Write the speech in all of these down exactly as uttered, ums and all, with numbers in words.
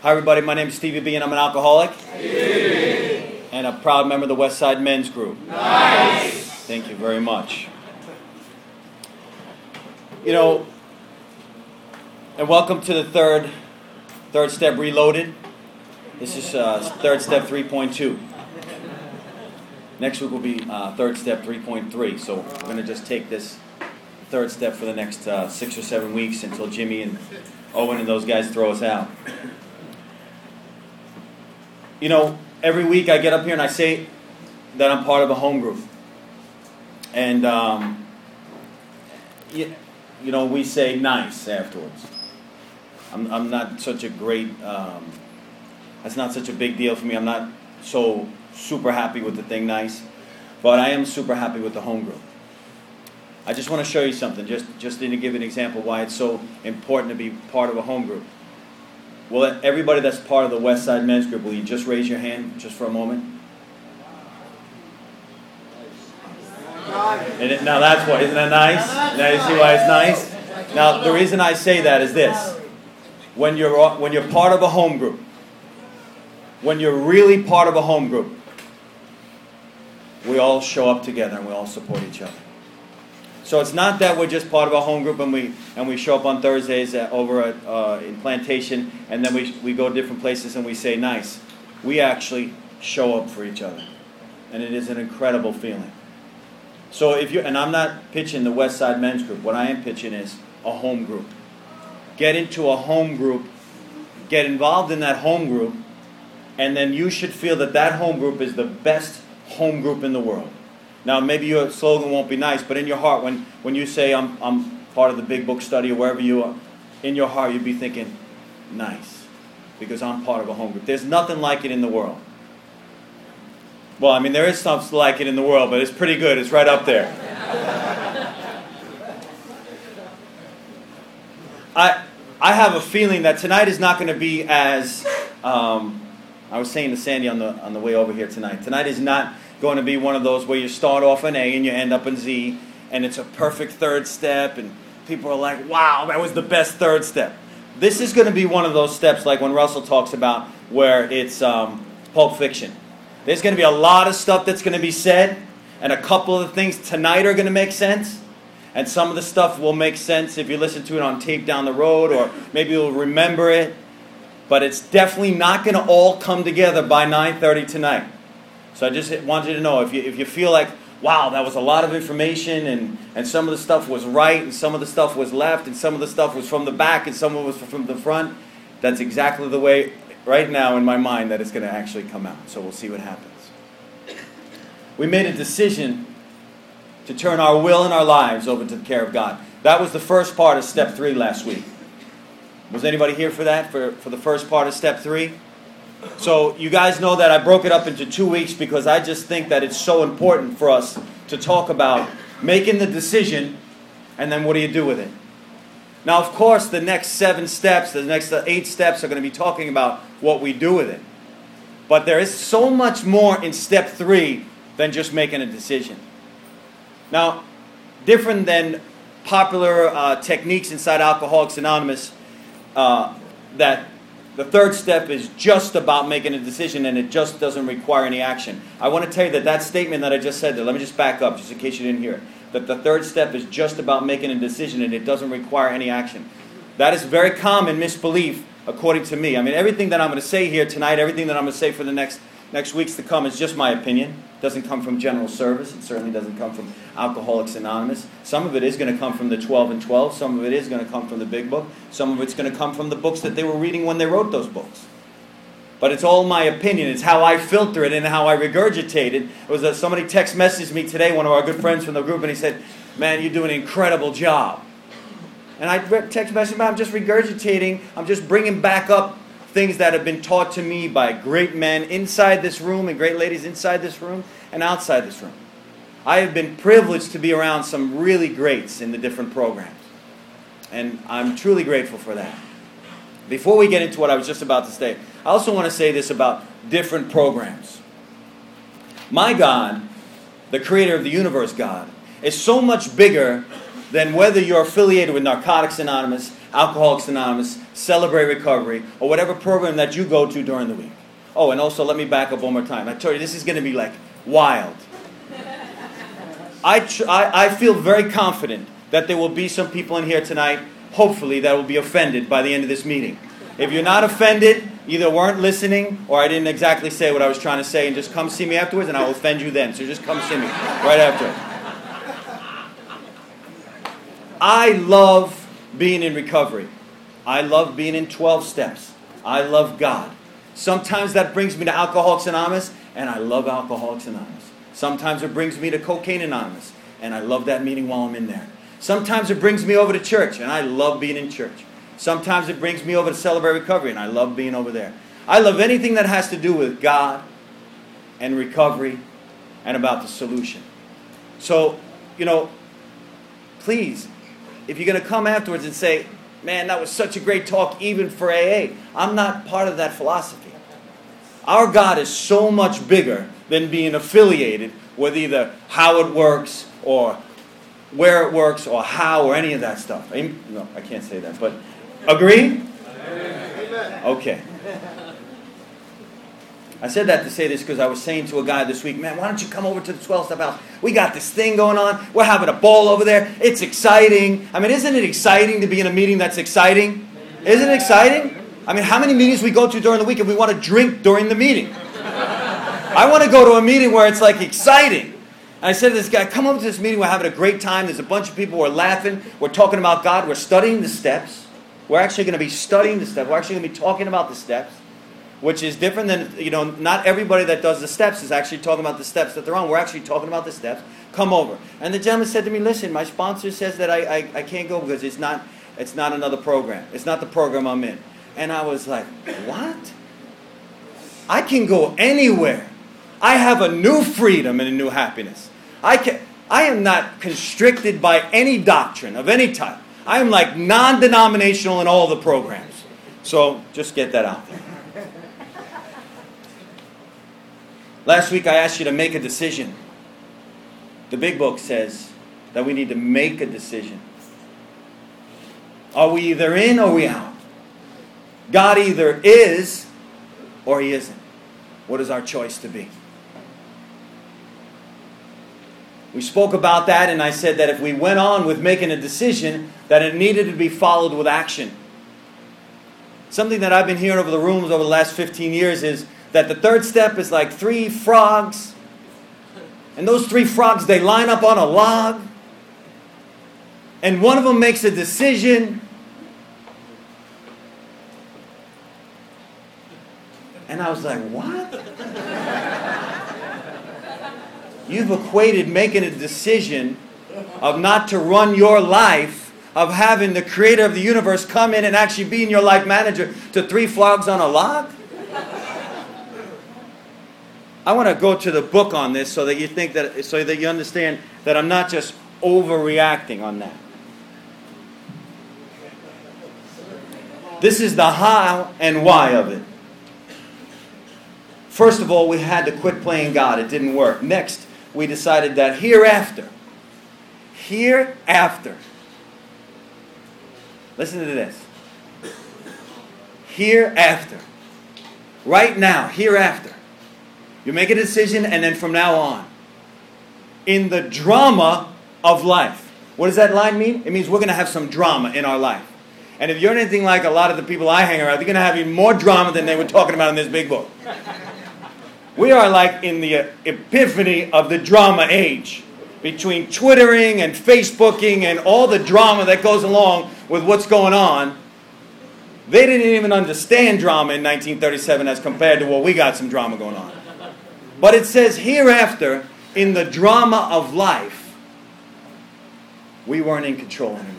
Hi everybody, my name is Stevie B and I'm an alcoholic. Stevie. And a proud member of the West Side Men's Group. Nice! Thank you very much. You know, and welcome to the third, third step reloaded. This is uh, third step three point two. Next week will be uh, third step three point three. So we're going to just take this third step for the next uh, six or seven weeks until Jimmy and Owen and those guys throw us out. You know, every week I get up here and I say that I'm part of a home group. And, um, you, you know, we say nice afterwards. I'm, I'm not such a great, um, that's not such a big deal for me. I'm not so super happy with the thing nice. But I am super happy with the home group. I just want to show you something, just, just to give an example why it's so important to be part of a home group. Well, everybody that's part of the West Side Men's Group, will you just raise your hand just for a moment? And it, now that's what, isn't that nice? Now you see why it's nice? Now the reason I say that is this. When you're, when you're part of a home group, when you're really part of a home group, we all show up together and we all support each other. So it's not that we're just part of a home group and we and we show up on Thursdays at, over at uh, in Plantation and then we we go to different places and we say nice. We actually show up for each other, and it is an incredible feeling. So if you and I'm not pitching the West Side Men's Group. What I am pitching is a home group. Get into a home group, get involved in that home group, and then you should feel that that home group is the best home group in the world. Now, maybe your slogan won't be nice, but in your heart, when, when you say, I'm, I'm part of the Big Book Study or wherever you are, in your heart, you'd be thinking, nice, because I'm part of a home group. There's nothing like it in the world. Well, I mean, there is stuff like it in the world, but it's pretty good. It's right up there. I, I have a feeling that tonight is not going to be as, um, I was saying to Sandy on the, on the way over here tonight, tonight is not going to be one of those where you start off in A and you end up in Z, and it's a perfect third step, and people are like, wow, that was the best third step. This is going to be one of those steps like when Russell talks about where it's um, Pulp Fiction. There's going to be a lot of stuff that's going to be said, and a couple of the things tonight are going to make sense, and some of the stuff will make sense if you listen to it on tape down the road, or maybe you'll remember it, but it's definitely not going to all come together by nine thirty tonight. So I just want you to know, if you if you feel like, wow, that was a lot of information, and, and some of the stuff was right, and some of the stuff was left, and some of the stuff was from the back, and some of it was from the front, that's exactly the way, right now in my mind, that it's going to actually come out. So we'll see what happens. We made a decision to turn our will and our lives over to the care of God. That was the first part of step three last week. Was anybody here for that, for, for the first part of step three? So you guys know that I broke it up into two weeks because I just think that it's so important for us to talk about making the decision and then what do you do with it. Now, of course, the next seven steps, the next eight steps are going to be talking about what we do with it. But there is so much more in step three than just making a decision. Now, different than popular uh, techniques inside Alcoholics Anonymous, uh, that the third step is just about making a decision and it just doesn't require any action. I want to tell you that that statement that I just said there, let me just back up just in case you didn't hear it, that the third step is just about making a decision and it doesn't require any action. That is very common misbelief according to me. I mean, everything that I'm going to say here tonight, everything that I'm going to say for the next next weeks to come is just my opinion. It doesn't come from General Service. It certainly doesn't come from Alcoholics Anonymous. Some of it is going to come from the twelve and twelve. Some of it is going to come from the Big Book. Some of it's going to come from the books that they were reading when they wrote those books. But it's all my opinion. It's how I filter it and how I regurgitate it. It was that somebody text messaged me today, one of our good friends from the group, and he said, man, you do an incredible job. And I text messaged him, I'm just regurgitating, I'm just bringing back up things that have been taught to me by great men inside this room and great ladies inside this room and outside this room. I have been privileged to be around some really greats in the different programs. And I'm truly grateful for that. Before we get into what I was just about to say, I also want to say this about different programs. My God, the creator of the universe God, is so much bigger than whether you're affiliated with Narcotics Anonymous, Alcoholics Anonymous, Celebrate Recovery, or whatever program that you go to during the week. Oh, and also let me back up one more time. I told you this is going to be like wild. I, tr- I, I feel very confident that there will be some people in here tonight, hopefully, that will be offended by the end of this meeting. If you're not offended, either weren't listening or I didn't exactly say what I was trying to say, and just come see me afterwards and I will offend you then. So just come see me right after. I love being in recovery. I love being in twelve steps. I love God. Sometimes that brings me to Alcoholics Anonymous, and I love Alcoholics Anonymous. Sometimes it brings me to Cocaine Anonymous, and I love that meeting while I'm in there. Sometimes it brings me over to church, and I love being in church. Sometimes it brings me over to Celebrate Recovery, and I love being over there. I love anything that has to do with God and recovery and about the solution. So, you know, please, if you're going to come afterwards and say, man, that was such a great talk even for A A, I'm not part of that philosophy. Our God is so much bigger than being affiliated with either how it works or where it works or how or any of that stuff. No, I can't say that, but agree? Amen. Okay. I said that to say this because I was saying to a guy this week, man, why don't you come over to the twelve-step house? We got this thing going on. We're having a ball over there. It's exciting. I mean, isn't it exciting to be in a meeting that's exciting? Isn't it exciting? I mean, how many meetings we go to during the week and we want to drink during the meeting? I want to go to a meeting where it's like exciting. And I said to this guy, come over to this meeting. We're having a great time. There's a bunch of people. We're laughing. We're talking about God. We're studying the steps. We're actually going to be studying the steps. We're actually going to be talking about the steps, which is different than, you know, not everybody that does the steps is actually talking about the steps that they're on. We're actually talking about the steps. Come over. And the gentleman said to me, listen, my sponsor says that I, I, I can't go because it's not, it's not another program. It's not the program I'm in. And I was like, what? I can go anywhere. I have a new freedom and a new happiness. I can, I am not constricted by any doctrine of any type. I am like non-denominational in all the programs. So just get that out there. Last week I asked you to make a decision. The big book says that we need to make a decision. Are we either in or are we out? God either is or He isn't. What is our choice to be? We spoke about that, and I said that if we went on with making a decision, that it needed to be followed with action. Something that I've been hearing over the rooms over the last fifteen years is that the third step is like three frogs. And those three frogs, they line up on a log. And one of them makes a decision. And I was like, what? You've equated making a decision of not to run your life, of having the creator of the universe come in and actually being your life manager, to three frogs on a log? I want to go to the book on this so that you think that, so that you understand that I'm not just overreacting on that. This is the how and why of it. First of all, we had to quit playing God. It didn't work. Next, we decided that hereafter, hereafter, listen to this. Hereafter, right now, hereafter, you make a decision, and then from now on, in the drama of life. What does that line mean? It means we're going to have some drama in our life. And if you're anything like a lot of the people I hang around, they're going to have even more drama than they were talking about in this big book. We are like in the epiphany of the drama age, between Twittering and Facebooking and all the drama that goes along with what's going on. They didn't even understand drama in nineteen thirty-seven as compared to what we got some drama going on. But it says hereafter, in the drama of life, we weren't in control anymore.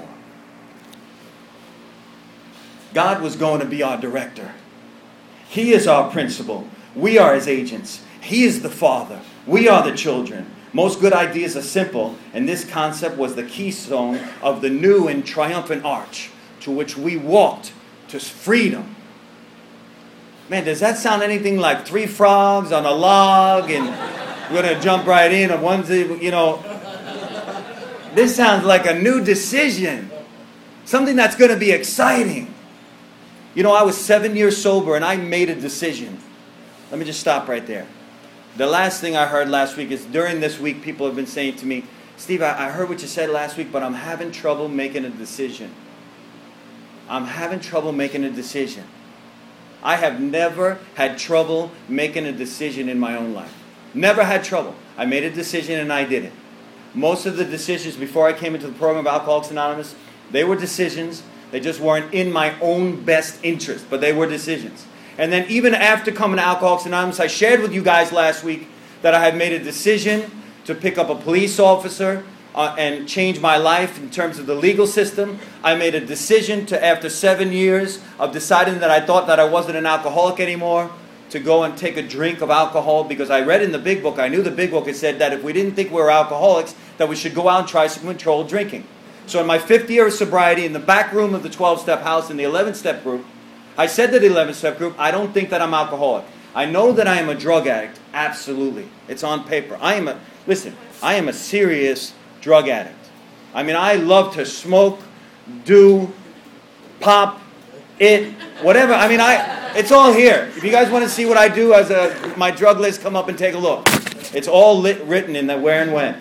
God was going to be our director. He is our principal. We are His agents. He is the Father. We are the children. Most good ideas are simple, and this concept was the keystone of the new and triumphant arch to which we walked to freedom. Man, does that sound anything like three frogs on a log and we're going to jump right in? And one's, you know, this sounds like a new decision. Something that's going to be exciting. You know, I was seven years sober and I made a decision. Let me just stop right there. The last thing I heard last week is during this week, people have been saying to me, Steve, I, I heard what you said last week, but I'm having trouble making a decision. I'm having trouble making a decision. I have never had trouble making a decision in my own life. Never had trouble. I made a decision and I did it. Most of the decisions before I came into the program of Alcoholics Anonymous, they were decisions. They just weren't in my own best interest, but they were decisions. And then even after coming to Alcoholics Anonymous, I shared with you guys last week that I had made a decision to pick up a police officer uh, and change my life in terms of the legal system. I made a decision to, after seven years of deciding that I thought that I wasn't an alcoholic anymore, to go and take a drink of alcohol, because I read in the big book, I knew the big book, it said that if we didn't think we were alcoholics, that we should go out and try some controlled drinking. So in my fifth year of sobriety, in the back room of the twelve-step house in the eleven-step group, I said to the eleven-step group, I don't think that I'm alcoholic. I know that I am a drug addict. Absolutely. It's on paper. I am a, listen, I am a serious drug addict. I mean, I love to smoke, do, pop, it, whatever. I mean, I, it's all here. If you guys want to see what I do as a, my drug list, come up and take a look. It's all lit, written in the where and when.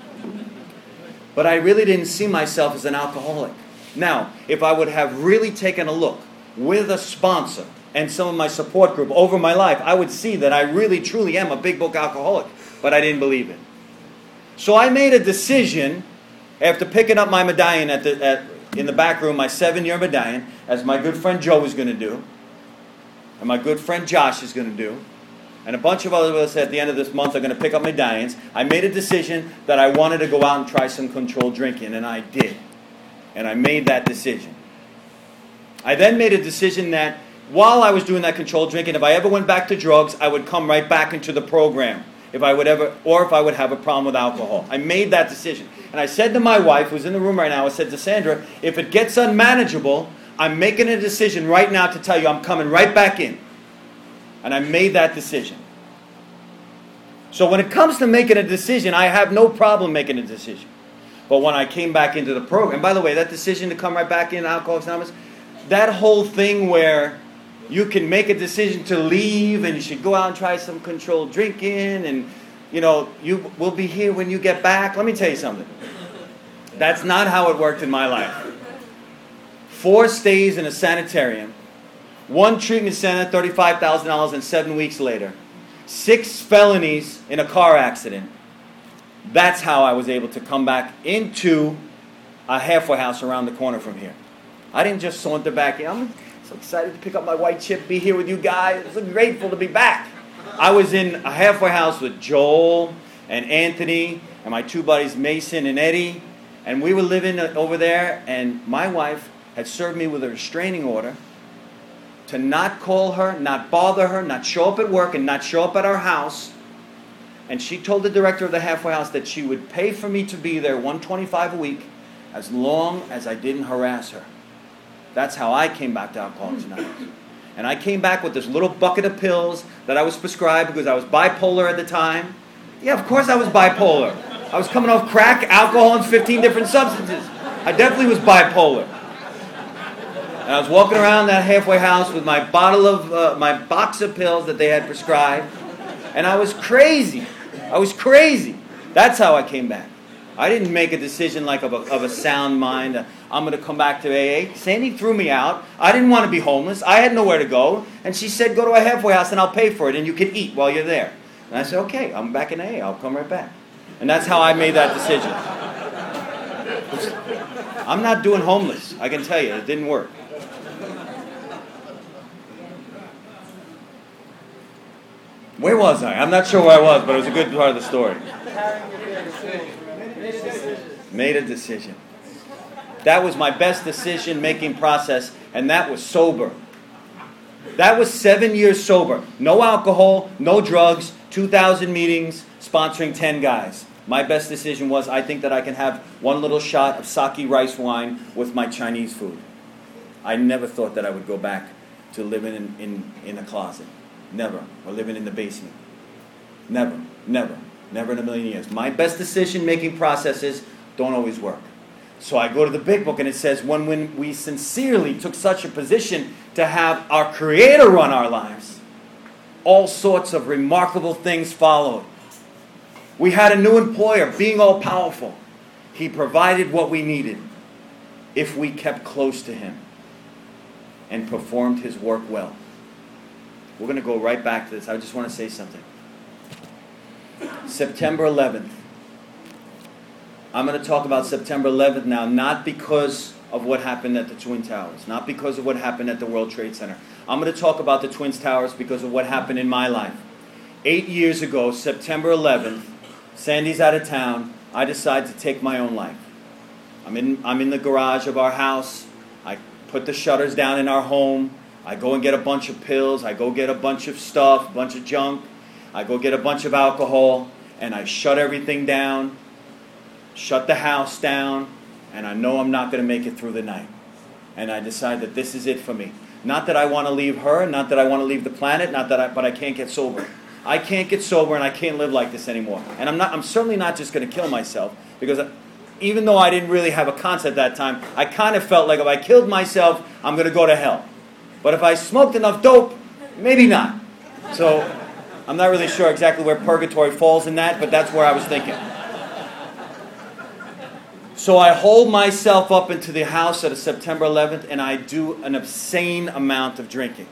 But I really didn't see myself as an alcoholic. Now, if I would have really taken a look with a sponsor and some of my support group over my life, I would see that I really, truly am a big book alcoholic. But I didn't believe it. So I made a decision after picking up my medallion at the, at, in the back room, my seven-year medallion, as my good friend Joe is going to do, and my good friend Josh is going to do, and a bunch of other of us at the end of this month are going to pick up medallions. I made a decision that I wanted to go out and try some controlled drinking, and I did. And I made that decision. I then made a decision that while I was doing that controlled drinking, if I ever went back to drugs, I would come right back into the program. If I would ever, or if I would have a problem with alcohol. I made that decision. And I said to my wife, who's in the room right now, I said to Sandra, if it gets unmanageable, I'm making a decision right now to tell you I'm coming right back in. And I made that decision. So when it comes to making a decision, I have no problem making a decision. But when I came back into the program, by the way, that decision to come right back in Alcoholics Anonymous, that whole thing where you can make a decision to leave and you should go out and try some controlled drinking and, you know, you will be here when you get back. Let me tell you something. That's not how it worked in my life. Four stays in a sanitarium, one treatment center, thirty-five thousand dollars, and seven weeks later, six felonies in a car accident. That's how I was able to come back into a halfway house around the corner from here. I didn't just saunter back in. I'm so excited to pick up my white chip, be here with you guys. I'm so grateful to be back. I was in a halfway house with Joel and Anthony and my two buddies Mason and Eddie. And we were living over there, and my wife had served me with a restraining order to not call her, not bother her, not show up at work, and not show up at our house. And she told the director of the halfway house that she would pay for me to be there, one hundred twenty-five dollars a week, as long as I didn't harass her. That's how I came back to Alcoholics Anonymous. And I came back with this little bucket of pills that I was prescribed because I was bipolar at the time. Yeah, of course I was bipolar. I was coming off crack, alcohol, and fifteen different substances. I definitely was bipolar. And I was walking around that halfway house with my bottle of, uh, my box of pills that they had prescribed. And I was crazy. I was crazy. That's how I came back. I didn't make a decision like of a, of a sound mind. Uh, I'm going to come back to A A. Sandy threw me out. I didn't want to be homeless. I had nowhere to go. And she said, go to a halfway house and I'll pay for it and you can eat while you're there. And I said, okay, I'm back in A A. I'll come right back. And that's how I made that decision. I'm not doing homeless. I can tell you, it didn't work. Where was I? I'm not sure where I was, but it was a good part of the story. Made a decision. That was my best decision-making process, and that was sober. That was seven years sober. No alcohol, no drugs, two thousand meetings, sponsoring ten guys. My best decision was I think that I can have one little shot of sake rice wine with my Chinese food. I never thought that I would go back to living in, in, in a closet. Never. Or living in the basement. Never. Never. Never in a million years. My best decision-making processes don't always work. So I go to the big book and it says, when, when we sincerely took such a position to have our Creator run our lives, all sorts of remarkable things followed. We had a new employer, being all powerful. He provided what we needed if we kept close to Him and performed His work well. We're going to go right back to this. I just want to say something. September eleventh. I'm going to talk about September eleventh now, not because of what happened at the Twin Towers, not because of what happened at the World Trade Center. I'm going to talk about the Twin Towers because of what happened in my life. Eight years ago, September eleventh, Sandy's out of town. I decide to take my own life. I'm in, I'm in the garage of our house. I put the shutters down in our home. I go and get a bunch of pills. I go get a bunch of stuff, a bunch of junk. I go get a bunch of alcohol, and I shut everything down, shut the house down, and I know I'm not going to make it through the night. And I decide that this is it for me. Not that I want to leave her, not that I want to leave the planet, not that I, but I can't get sober. I can't get sober, and I can't live like this anymore. And I'm not. I'm certainly not just going to kill myself, because I, even though I didn't really have a concept at that time, I kind of felt like if I killed myself, I'm going to go to hell. But if I smoked enough dope, maybe not. So I'm not really sure exactly where purgatory falls in that, but that's where I was thinking. So I hold myself up into the house at September eleventh, and I do an obscene amount of drinking.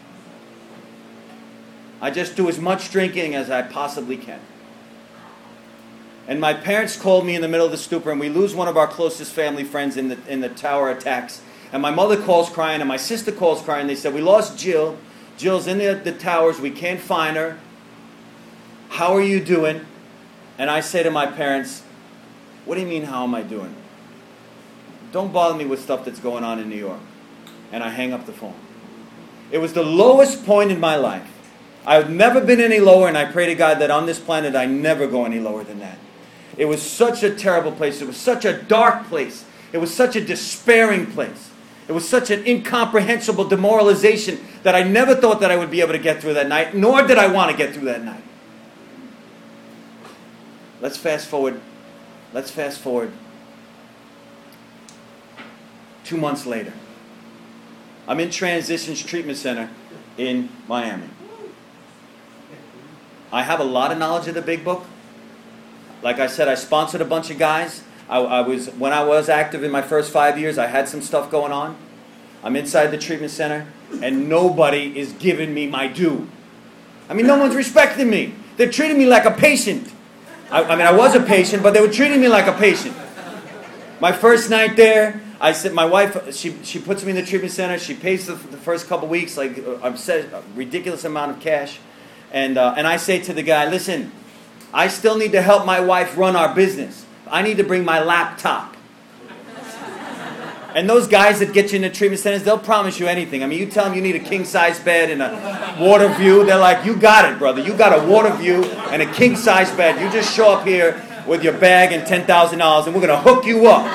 I just do as much drinking as I possibly can. And my parents called me in the middle of the stupor, and we lose one of our closest family friends in the in the tower attacks. And my mother calls crying, and my sister calls crying. They said, we lost Jill. Jill's in the, the towers. We can't find her. How are you doing? And I say to my parents, what do you mean, how am I doing? Don't bother me with stuff that's going on in New York. And I hang up the phone. It was the lowest point in my life. I've never been any lower, and I pray to God that on this planet I never go any lower than that. It was such a terrible place. It was such a dark place. It was such a despairing place. It was such an incomprehensible demoralization that I never thought that I would be able to get through that night, nor did I want to get through that night. Let's fast forward. Let's fast forward. Two months later. I'm in Transitions Treatment Center in Miami. I have a lot of knowledge of the Big Book. Like I said, I sponsored a bunch of guys. I, I was when I was active in my first five years, I had some stuff going on. I'm inside the treatment center, and nobody is giving me my due. I mean, no one's respecting me. They're treating me like a patient. I, I mean, I was a patient, but they were treating me like a patient. My first night there, I said, my wife, she she puts me in the treatment center. She pays the, the first couple weeks, like I've said, a ridiculous amount of cash. And uh, and I say to the guy, listen, I still need to help my wife run our business. I need to bring my laptop. And those guys that get you in the treatment centers, they'll promise you anything. I mean, you tell them you need a king-size bed and a water view. They're like, you got it, brother. You got a water view and a king-size bed. You just show up here with your bag and ten thousand dollars, and we're going to hook you up.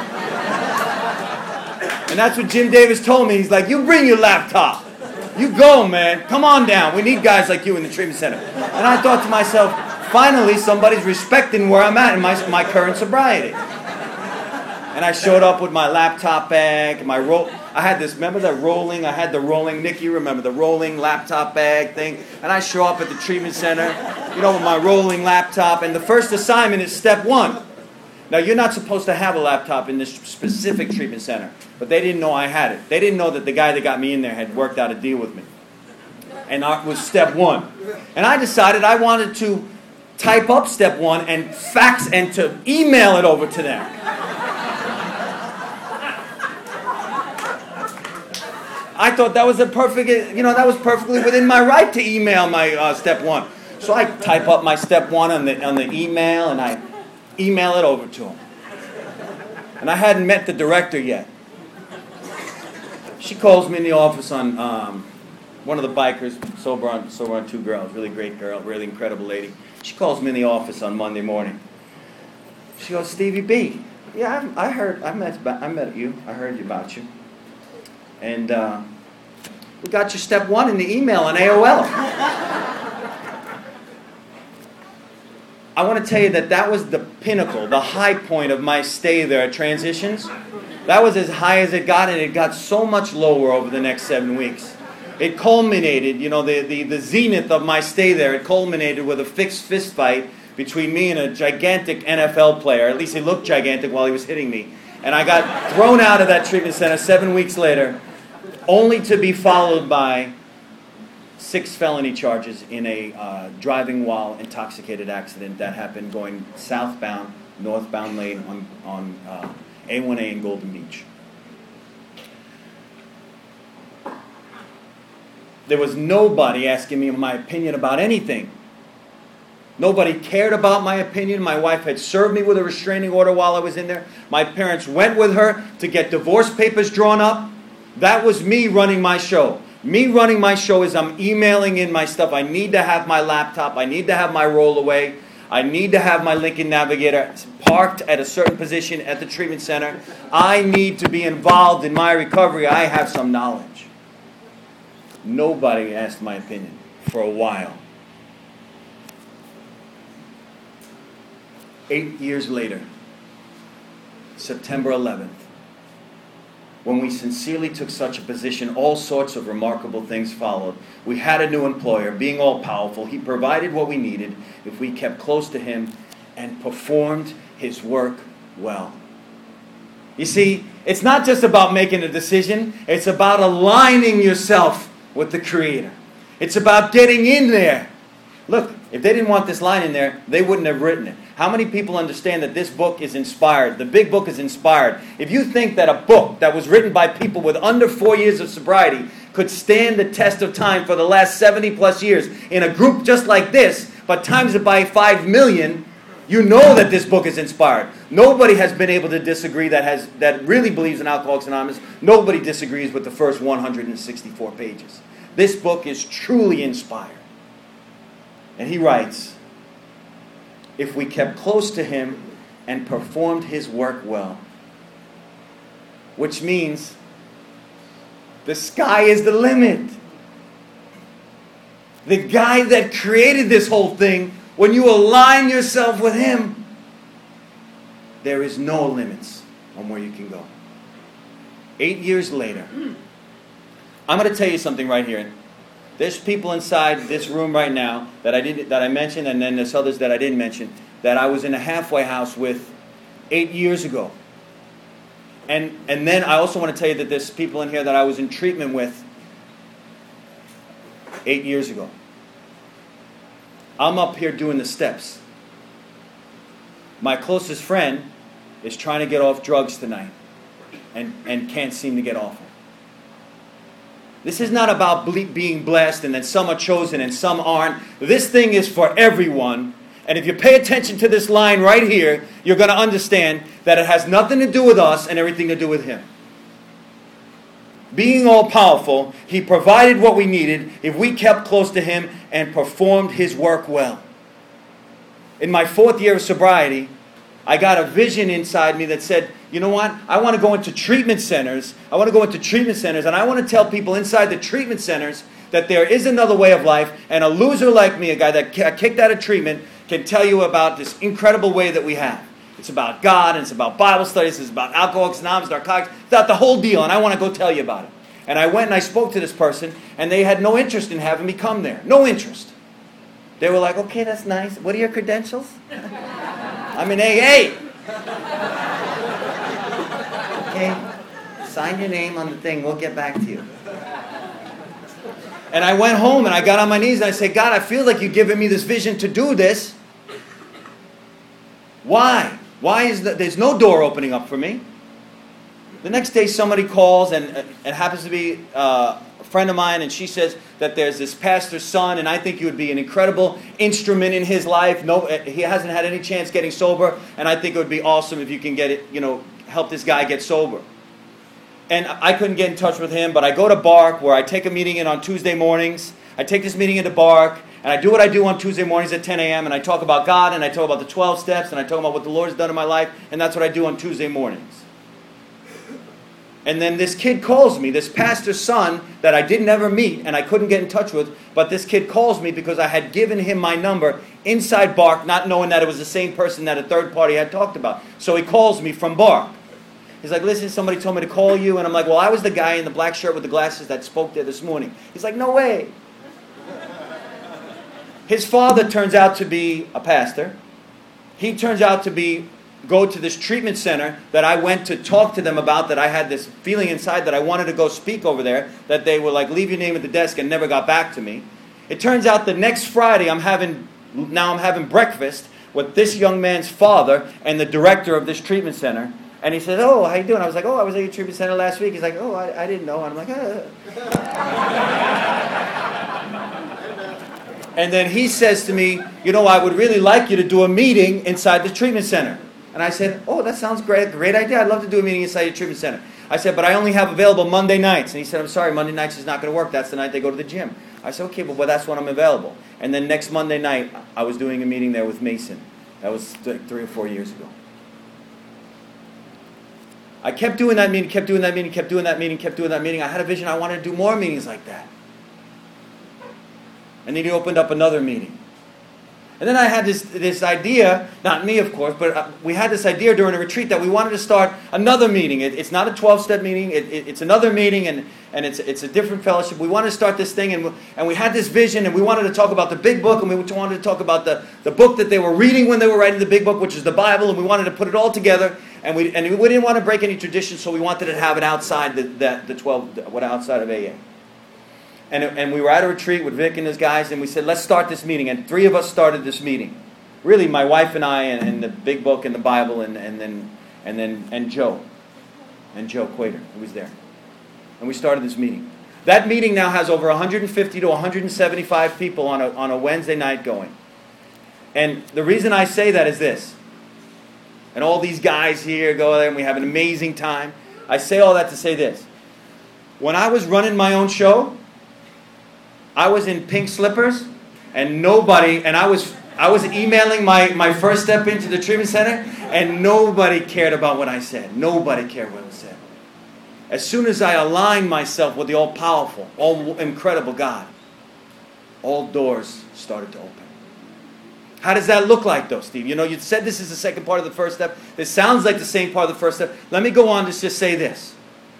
And that's what Jim Davis told me. He's like, you bring your laptop. You go, man. Come on down. We need guys like you in the treatment center. And I thought to myself, finally, somebody's respecting where I'm at in my, my current sobriety. And I showed up with my laptop bag, my roll. I had this, remember that rolling? I had the rolling, Nick, you remember the rolling laptop bag thing? And I show up at the treatment center, you know, with my rolling laptop. And the first assignment is step one. Now, you're not supposed to have a laptop in this specific treatment center. But they didn't know I had it. They didn't know that the guy that got me in there had worked out a deal with me. And that was step one. And I decided I wanted to type up step one and fax and to email it over to them. I thought that was a perfect, you know, that was perfectly within my right to email my uh, step one. So I type up my step one on the on the email and I email it over to them. And I hadn't met the director yet. She calls me in the office on um, one of the bikers, sober on, sober on two girls, really great girl, really incredible lady. She calls me in the office on Monday morning. She goes, Stevie B, yeah, I, I heard, I met, I met you, I heard about you, and uh, we got your step one in the email on A O L. I want to tell you that that was the pinnacle, the high point of my stay there at Transitions. That was as high as it got, and it got so much lower over the next seven weeks. It culminated, you know, the, the, the zenith of my stay there, it culminated with a fixed fist fight between me and a gigantic N F L player. At least he looked gigantic while he was hitting me. And I got thrown out of that treatment center seven weeks later, only to be followed by six felony charges in a uh, driving while intoxicated accident that happened going southbound, northbound lane on, on uh, A one A in Golden Beach. There was nobody asking me my opinion about anything. Nobody cared about my opinion. My wife had served me with a restraining order while I was in there. My parents went with her to get divorce papers drawn up. That was me running my show. Me running my show is I'm emailing in my stuff. I need to have my laptop. I need to have my rollaway. I need to have my Lincoln Navigator parked at a certain position at the treatment center. I need to be involved in my recovery. I have some knowledge. Nobody asked my opinion for a while. Eight years later, September eleventh, when we sincerely took such a position, all sorts of remarkable things followed. We had a new employer, being all-powerful. He provided what we needed if we kept close to him and performed his work well. You see, it's not just about making a decision. It's about aligning yourself with the Creator. It's about getting in there. Look, if they didn't want this line in there, they wouldn't have written it. How many people understand that this book is inspired? The big book is inspired. If you think that a book that was written by people with under four years of sobriety could stand the test of time for the last seventy plus years in a group just like this, but times it by five million, you know that this book is inspired. Nobody has been able to disagree that has that really believes in Alcoholics Anonymous. Nobody disagrees with the first one hundred sixty-four pages. This book is truly inspired. And he writes, if we kept close to him and performed his work well, which means the sky is the limit. The guy that created this whole thing, when you align yourself with him, there is no limits on where you can go. Eight years later, I'm going to tell you something right here. There's people inside this room right now that I didn't that I mentioned, and then there's others that I didn't mention, that I was in a halfway house with eight years ago. And and then I also want to tell you that there's people in here that I was in treatment with eight years ago. I'm up here doing the steps. My closest friend is trying to get off drugs tonight and, and can't seem to get off them. This is not about ble- being blessed and then some are chosen and some aren't. This thing is for everyone. And if you pay attention to this line right here, you're going to understand that it has nothing to do with us and everything to do with him. Being all-powerful, he provided what we needed if we kept close to him and performed his work well. In my fourth year of sobriety, I got a vision inside me that said, you know what? I want to go into treatment centers. I want to go into treatment centers, and I want to tell people inside the treatment centers that there is another way of life, and a loser like me, a guy that got kicked out of treatment, can tell you about this incredible way that we have. It's about God, and it's about Bible studies, it's about Alcoholics Anonymous, Narcotics, it's about the whole deal, and I want to go tell you about it. And I went and I spoke to this person, and they had no interest in having me come there. No interest. They were like, okay, that's nice. What are your credentials? I'm in A A. Okay, sign your name on the thing. We'll get back to you. And I went home and I got on my knees and I said, God, I feel like you've given me this vision to do this. Why? Why is that? There's no door opening up for me. The next day somebody calls and it happens to be uh, a friend of mine, and she says that there's this pastor's son, and I think you would be an incredible instrument in his life. No, he hasn't had any chance getting sober, and I think it would be awesome if you can get it, you know, help this guy get sober. And I couldn't get in touch with him, but I go to Bark, where I take a meeting in on Tuesday mornings. I take this meeting into Bark, and I do what I do on Tuesday mornings at ten a.m., and I talk about God, and I talk about the twelve steps, and I talk about what the Lord has done in my life, and that's what I do on Tuesday mornings. And then this kid calls me, this pastor's son that I didn't ever meet and I couldn't get in touch with, but this kid calls me because I had given him my number inside Bark, not knowing that it was the same person that a third party had talked about. So he calls me from Bark. He's like, listen, somebody told me to call you. And I'm like, well, I was the guy in the black shirt with the glasses that spoke there this morning. He's like, no way. His father turns out to be a pastor. He turns out to be go to this treatment center that I went to talk to them about, that I had this feeling inside that I wanted to go speak over there, that they were like, leave your name at the desk, and never got back to me. It turns out the next Friday I'm having, now I'm having breakfast with this young man's father and the director of this treatment center. And he said, oh, how you doing? I was like, oh, I was at your treatment center last week. He's like, oh, I, I didn't know. And I'm like, ah. And then he says to me, you know, I would really like you to do a meeting inside the treatment center. And I said, oh, that sounds great. Great idea. I'd love to do a meeting inside your treatment center. I said, but I only have available Monday nights. And he said, I'm sorry, Monday nights is not going to work. That's the night they go to the gym. I said, okay, but well, that's when I'm available. And then next Monday night, I was doing a meeting there with Mason. That was th- three or four years ago. I kept doing that meeting, kept doing that meeting, kept doing that meeting, kept doing that meeting. I had a vision. I wanted to do more meetings like that. And then he opened up another meeting. And then I had this this idea, not me of course, but uh, we had this idea during a retreat that we wanted to start another meeting. It, it's not a twelve-step meeting, it, it, it's another meeting, and, and it's it's a different fellowship. We wanted to start this thing, and, and we had this vision, and we wanted to talk about the big book, and we wanted to talk about the, the book that they were reading when they were writing the big book, which is the Bible, and we wanted to put it all together, and we and we didn't want to break any tradition, so we wanted to have it outside the, the, the twelve, what outside of A A. And, and we were at a retreat with Vic and his guys, and we said, let's start this meeting. And three of us started this meeting. Really, my wife and I, and, and the big book and the Bible, and, and then and then and Joe, and Joe Quater, who was there. And we started this meeting. That meeting now has over one hundred fifty to one hundred seventy-five people on a on a Wednesday night going. And the reason I say that is this. And all these guys here go there, and we have an amazing time. I say all that to say this. When I was running my own show, I was in pink slippers, and nobody, and I was I was emailing my, my first step into the treatment center, and nobody cared about what I said. Nobody cared what I said. As soon as I aligned myself with the all-powerful, all-incredible God, all doors started to open. How does that look like, though, Steve? You know, you said this is the second part of the first step. This sounds like the same part of the first step. Let me go on to just say this.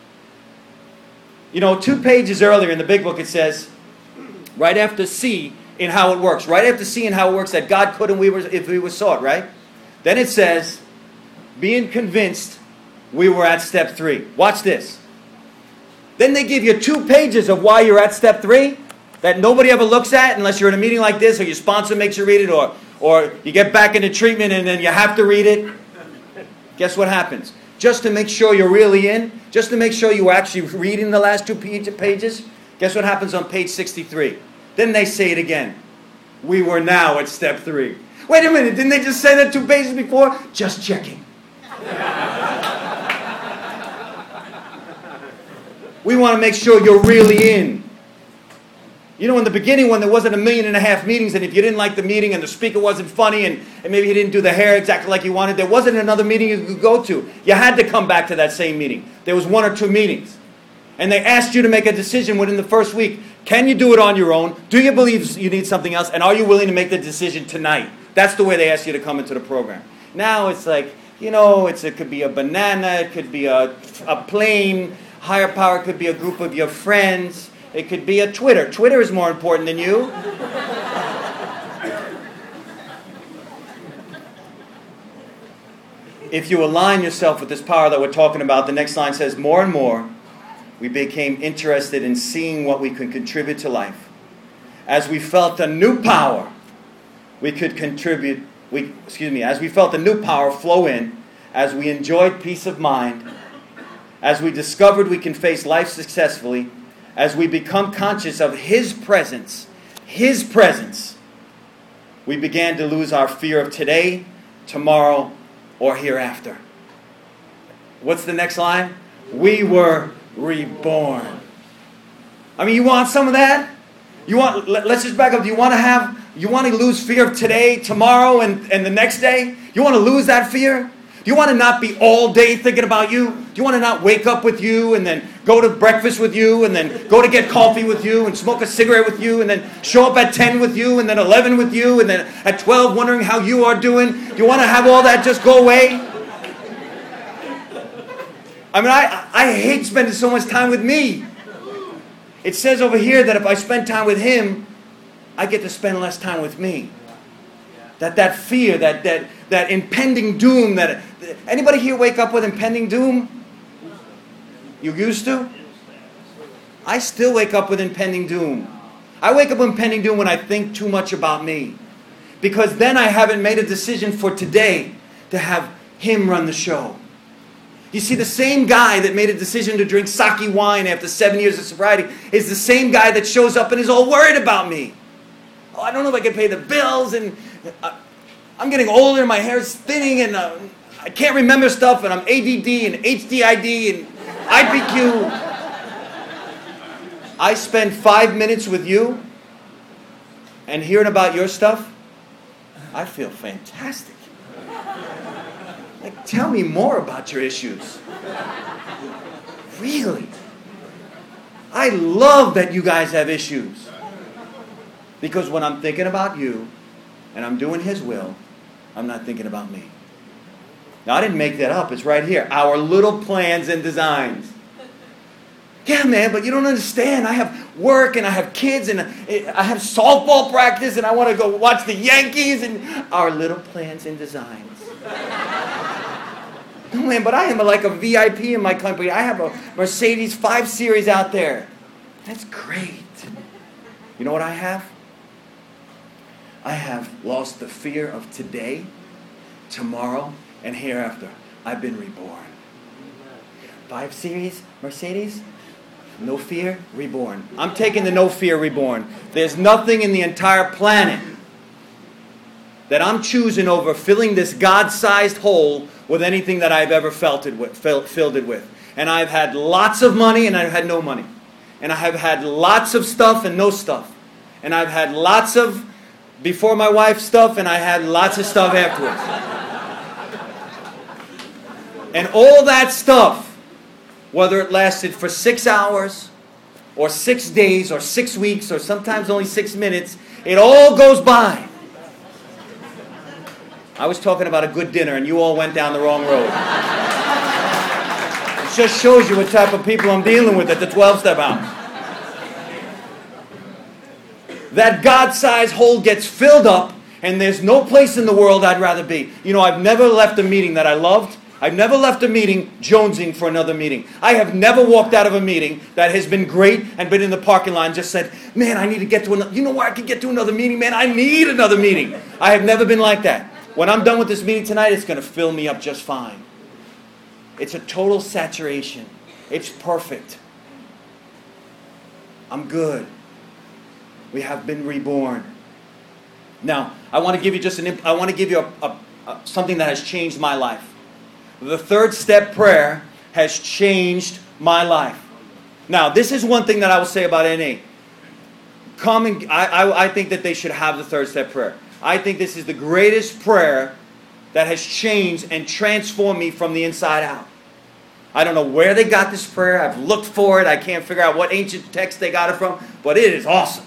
You know, two pages earlier in the big book it says, right after C in how it works, right after C in how it works, that God could and we were if we were sought, right? Then it says, being convinced we were at step three. Watch this. Then they give you two pages of why you're at step three that nobody ever looks at unless you're in a meeting like this, or your sponsor makes you read it, or, or you get back into treatment and then you have to read it. Guess what happens? Just to make sure you're really in, just to make sure you were actually reading the last two pages, guess what happens on page sixty-three? Then they say it again. We were now at step three. Wait a minute, didn't they just say that two pages before? Just checking. We want to make sure you're really in. You know, in the beginning when there wasn't a million and a half meetings, and if you didn't like the meeting and the speaker wasn't funny, and, and maybe he didn't do the hair exactly like you wanted, there wasn't another meeting you could go to. You had to come back to that same meeting. There was one or two meetings. And they asked you to make a decision within the first week. Can you do it on your own? Do you believe you need something else? And are you willing to make the decision tonight? That's the way they asked you to come into the program. Now it's like, you know, it's it could be a banana, it could be a, a plane, higher power could be a group of your friends, it could be a Twitter. Twitter is more important than you. If you align yourself with this power that we're talking about, the next line says, more and more, we became interested in seeing what we could contribute to life. As we felt a new power, we could contribute, we, excuse me, as we felt a new power flow in, as we enjoyed peace of mind, as we discovered we can face life successfully, as we become conscious of His presence, His presence, we began to lose our fear of today, tomorrow, or hereafter. What's the next line? We were reborn. I mean, you want some of that? You want? Let's just back up. Do you want to have? You want to lose fear of today, tomorrow, and, and the next day? You want to lose that fear? Do you want to not be all day thinking about you? Do you want to not wake up with you and then go to breakfast with you and then go to get coffee with you and smoke a cigarette with you and then show up at ten with you and then eleven with you and then at twelve wondering how you are doing? Do you want to have all that just go away? I mean, I, I hate spending so much time with me. It says over here that if I spend time with Him, I get to spend less time with me. That that fear, that that that impending doom. That anybody here wake up with impending doom? You used to? I still wake up with impending doom. I wake up with impending doom when I think too much about me. Because then I haven't made a decision for today to have Him run the show. You see, the same guy that made a decision to drink sake wine after seven years of sobriety is the same guy that shows up and is all worried about me. Oh, I don't know if I can pay the bills, and uh, I'm getting older, my hair's thinning, and uh, I can't remember stuff, and I'm A D D and H D I D and I P Q. I spend five minutes with you and hearing about your stuff, I feel fantastic. Like, tell me more about your issues. Really? I love that you guys have issues. Because when I'm thinking about you and I'm doing His will, I'm not thinking about me. Now, I didn't make that up. It's right here. Our little plans and designs. Yeah, man, but you don't understand. I have work and I have kids and I have softball practice and I want to go watch the Yankees and our little plans and designs. No, man, but I am like a V I P in my company. I have a Mercedes five Series out there. That's great. You know what I have? I have lost the fear of today, tomorrow, and hereafter. I've been reborn. five Series, Mercedes, no fear, reborn. I'm taking the no fear, reborn. There's nothing in the entire planet that I'm choosing over filling this God-sized hole with anything that I've ever felt it with, filled it with. And I've had lots of money and I've had no money. And I have had lots of stuff and no stuff. And I've had lots of before my wife stuff and I had lots of stuff afterwards. And all that stuff, whether it lasted for six hours or six days or six weeks or sometimes only six minutes, it all goes by. I was talking about a good dinner and you all went down the wrong road. It just shows you what type of people I'm dealing with at the twelve-step house. That God-sized hole gets filled up and there's no place in the world I'd rather be. You know, I've never left a meeting that I loved. I've never left a meeting jonesing for another meeting. I have never walked out of a meeting that has been great and been in the parking lot and just said, man, I need to get to another, you know where I can get to another meeting, man? I need another meeting. I have never been like that. When I'm done with this meeting tonight, it's going to fill me up just fine. It's a total saturation. It's perfect. I'm good. We have been reborn. Now, I want to give you just an. I want to give you a, a, a, something that has changed my life. The third step prayer has changed my life. Now, this is one thing that I will say about N A. Come and I, I, I think that they should have the third step prayer. I think this is the greatest prayer that has changed and transformed me from the inside out. I don't know where they got this prayer. I've looked for it. I can't figure out what ancient text they got it from, but it is awesome.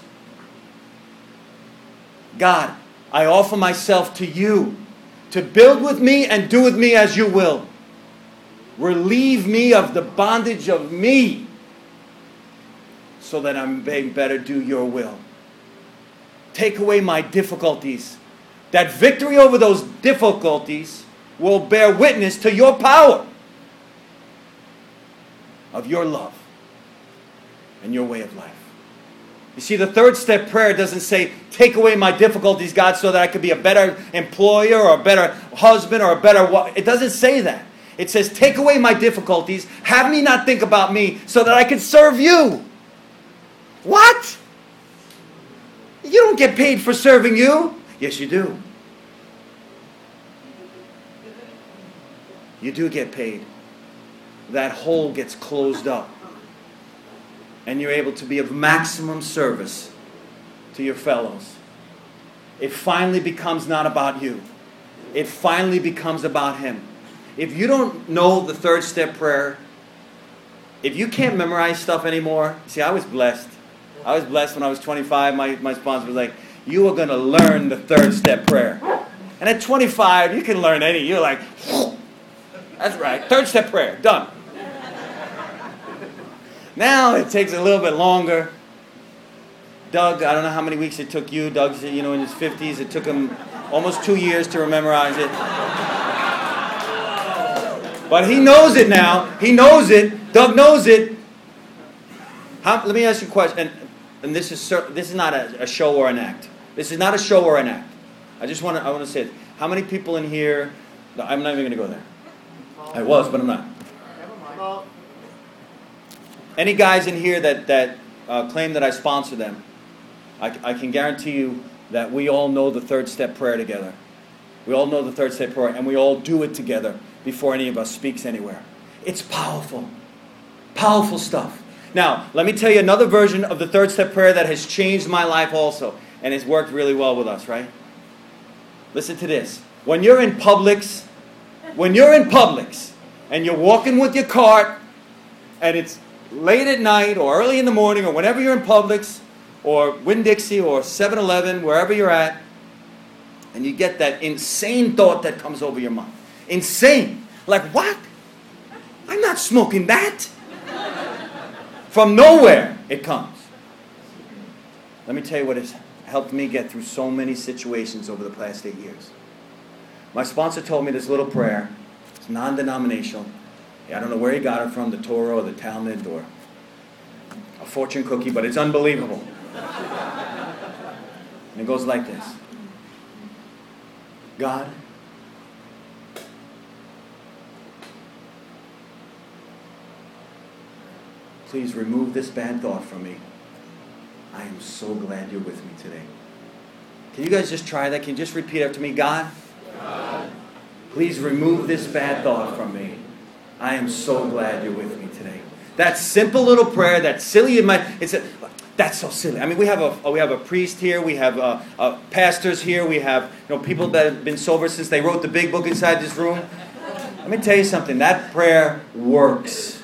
God, I offer myself to you to build with me and do with me as you will. Relieve me of the bondage of me so that I may better do your will. Take away my difficulties. That victory over those difficulties will bear witness to your power of your love and your way of life. You see, the third step prayer doesn't say, take away my difficulties, God, so that I could be a better employer or a better husband or a better wife. It doesn't say that. It says, take away my difficulties, have me not think about me so that I can serve you. What? You don't get paid for serving you. Yes, you do. You do get paid. That hole gets closed up. And you're able to be of maximum service to your fellows. It finally becomes not about you. It finally becomes about Him. If you don't know the third step prayer, if you can't memorize stuff anymore, see, I was blessed. I was blessed when I was twenty-five. My, my sponsor was like, you are going to learn the third step prayer. And at twenty-five, you can learn any. You're like, that's right, third step prayer, done. Now it takes a little bit longer. Doug, I don't know how many weeks it took you. Doug's, you know, in his fifties. It took him almost two years to memorize it. But he knows it now. He knows it. Doug knows it. How, let me ask you a question. And, and this is this is not a, a show or an act. This is not a show or an act. I just want to I want to say it. How many people in here? No, I'm not even going to go there. I was, but I'm not. Any guys in here that that uh, claim that I sponsor them? I, I can guarantee you that we all know the third step prayer together. We all know the third step prayer, and we all do it together before any of us speaks anywhere. It's powerful. Powerful stuff. Now, let me tell you another version of the third step prayer that has changed my life also, and it's worked really well with us, right? Listen to this. When you're in Publix, when you're in Publix, and you're walking with your cart, and it's late at night or early in the morning or whenever you're in Publix, or Winn-Dixie or seven eleven, wherever you're at, and you get that insane thought that comes over your mind. Insane. Like, what? I'm not smoking that. From nowhere it comes. Let me tell you what has helped me get through so many situations over the past eight years. My sponsor told me this little prayer. It's non-denominational. I don't know where he got it from, the Torah or the Talmud or a fortune cookie, but it's unbelievable. And it goes like this. God, please remove this bad thought from me. I am so glad you're with me today. Can you guys just try that? Can you just repeat after me? God, God, please remove this bad thought from me. I am so glad you're with me today. That simple little prayer, that silly, it might, it's a, that's so silly. I mean, we have a we have a priest here, we have uh, uh, pastors here, we have you know people that have been sober since they wrote the big book inside this room. Let me tell you something. That prayer works.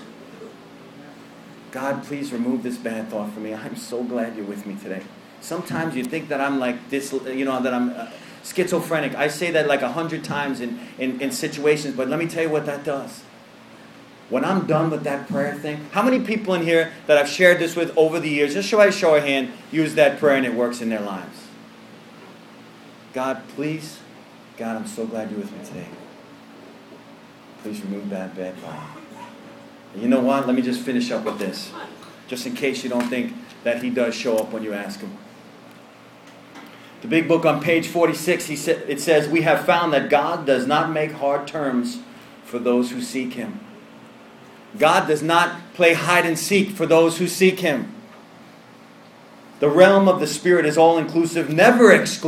God, please remove this bad thought from me. I'm so glad you're with me today. Sometimes you think that I'm like this, you know, that I'm uh, schizophrenic. I say that like a hundred times in, in, in situations, but let me tell you what that does. When I'm done with that prayer thing, how many people in here that I've shared this with over the years, just show I show a hand, use that prayer and it works in their lives? God, please, God, I'm so glad you're with me today. Please remove that bad thought. And you know what? Let me just finish up with this, just in case you don't think that he does show up when you ask him. The big book on page forty-six, he sa- it says, we have found that God does not make hard terms for those who seek him. God does not play hide and seek for those who seek him. The realm of the Spirit is all-inclusive, never exclusive.